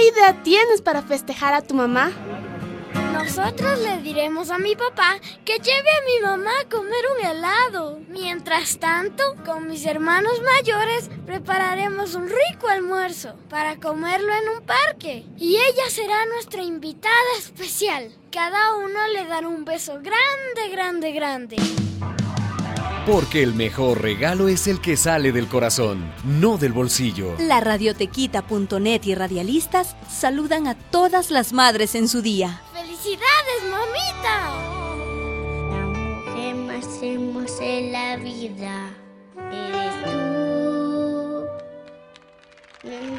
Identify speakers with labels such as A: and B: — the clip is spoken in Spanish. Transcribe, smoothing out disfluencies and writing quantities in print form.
A: idea tienes para festejar a tu mamá?
B: Nosotros le diremos a mi papá que lleve a mi mamá a comer un helado. Mientras tanto, con mis hermanos mayores prepararemos un rico almuerzo para comerlo en un parque. Y ella será nuestra invitada especial. Cada uno le dará un beso grande, grande, grande.
C: Porque el mejor regalo es el que sale del corazón, no del bolsillo.
D: La Radiotequita.net y radialistas saludan a todas las madres en su día.
B: ¡Felicidades, mamita!
E: La mujer más hermosa de la vida eres tú.